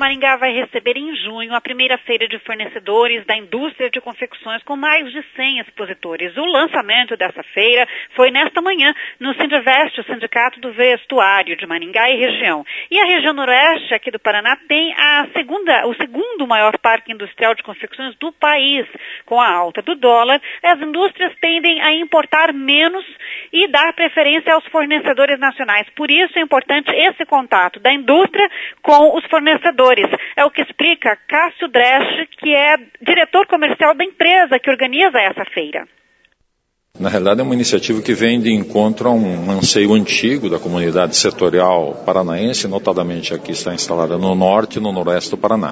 Maringá vai receber em junho a primeira feira de fornecedores da indústria de confecções com mais de 100 expositores. O lançamento dessa feira foi nesta manhã no Sindivest, o Sindicato do Vestuário de Maringá e região. E a região noroeste aqui do Paraná tem o segundo maior parque industrial de confecções do país. Com a alta do dólar, as indústrias tendem a importar menos e dar preferência aos fornecedores nacionais. Por isso é importante esse contato da indústria com os fornecedores. É o que explica Cássio Dresch, que é diretor comercial da empresa que organiza essa feira. Na realidade é uma iniciativa que vem de encontro a um anseio antigo da comunidade setorial paranaense, notadamente aqui está instalada no norte e no noroeste do Paraná.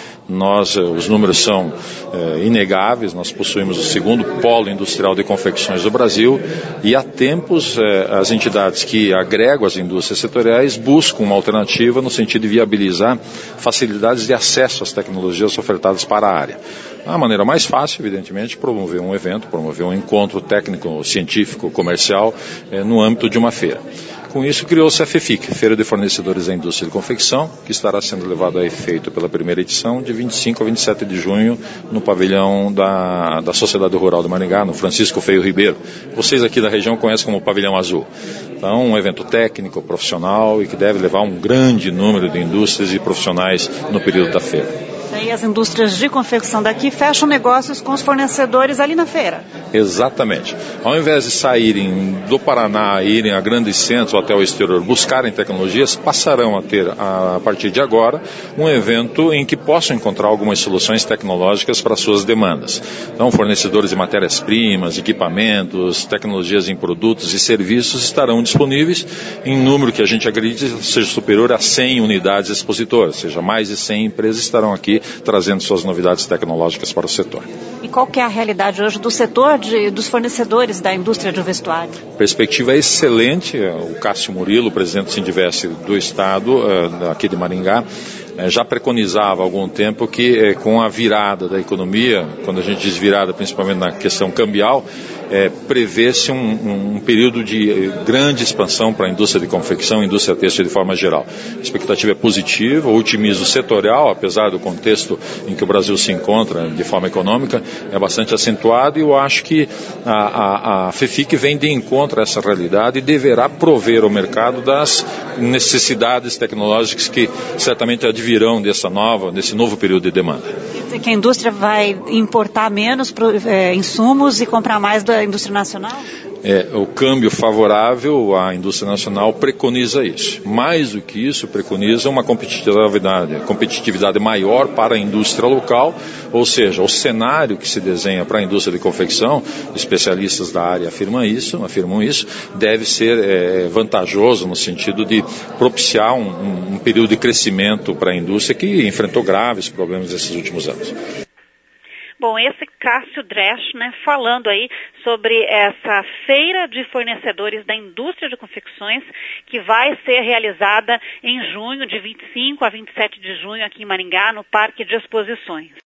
Os números são inegáveis, nós possuímos o segundo polo industrial de confecções do Brasil e há tempos as entidades que agregam as indústrias setoriais buscam uma alternativa no sentido de viabilizar facilidades de acesso às tecnologias ofertadas para a área. A maneira mais fácil, evidentemente, promover um evento, promover um encontro técnico, científico, comercial no âmbito de uma feira. Com isso, criou-se a FEFIC, Feira de Fornecedores da Indústria de Confecção, que estará sendo levado a efeito pela primeira edição de 25 a 27 de junho no pavilhão da Sociedade Rural de Maringá, no Francisco Feio Ribeiro. Vocês aqui da região conhecem como Pavilhão Azul. Então, um evento técnico, profissional e que deve levar um grande número de indústrias e profissionais no período da feira. E as indústrias de confecção daqui fecham negócios com os fornecedores ali na feira. Exatamente. Ao invés de saírem do Paraná, irem a grandes centros ou até o exterior, buscarem tecnologias, passarão a ter, a partir de agora, um evento em que possam encontrar algumas soluções tecnológicas para suas demandas. Então, fornecedores de matérias-primas, equipamentos, tecnologias em produtos e serviços estarão disponíveis em número que a gente acredita seja superior a 100 unidades expositoras, ou seja, mais de 100 empresas estarão aqui trazendo suas novidades tecnológicas para o setor. E qual que é a realidade hoje do setor dos fornecedores da indústria de vestuário? A perspectiva é excelente. O Cássio Murilo, presidente do Sindivest do Estado, aqui de Maringá, já preconizava há algum tempo que com a virada da economia, quando a gente diz virada principalmente na questão cambial, prevê-se um período de grande expansão para a indústria de confecção e indústria têxtil de forma geral. A expectativa é positiva, o otimismo setorial, apesar do contexto em que o Brasil se encontra de forma econômica, é bastante acentuado e eu acho que a FEFIC vem de encontro a essa realidade e deverá prover ao mercado das necessidades tecnológicas que certamente advirão desse novo período de demanda. Quer dizer que a indústria vai importar menos insumos e comprar mais da indústria nacional? O câmbio favorável à indústria nacional preconiza isso. Mais do que isso, preconiza uma competitividade maior para a indústria local, ou seja, o cenário que se desenha para a indústria de confecção, especialistas da área afirmam isso, deve ser vantajoso no sentido de propiciar um período de crescimento para a indústria que enfrentou graves problemas nesses últimos anos. Bom, esse Cássio Dresch, falando aí sobre essa feira de fornecedores da indústria de confecções que vai ser realizada em junho, de 25 a 27 de junho aqui em Maringá, no Parque de Exposições.